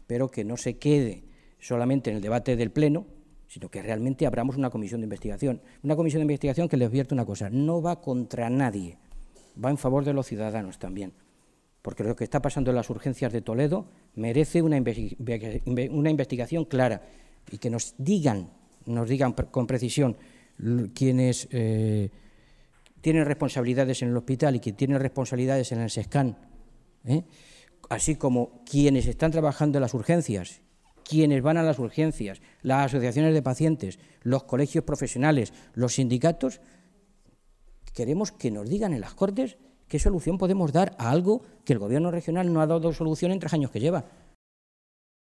espero que no se quede solamente en el debate del Pleno, sino que realmente abramos una comisión de investigación. Una comisión de investigación que les advierto una cosa, no va contra nadie, va en favor de los ciudadanos también, porque lo que está pasando en las urgencias de Toledo merece una investigación clara y que nos digan con precisión quienes tienen responsabilidades en el hospital y quienes tienen responsabilidades en el SESCAN, así como quienes están trabajando en las urgencias, quienes van a las urgencias, las asociaciones de pacientes, los colegios profesionales, los sindicatos. Queremos que nos digan en las Cortes qué solución podemos dar a algo que el Gobierno regional no ha dado solución en 3 años que lleva.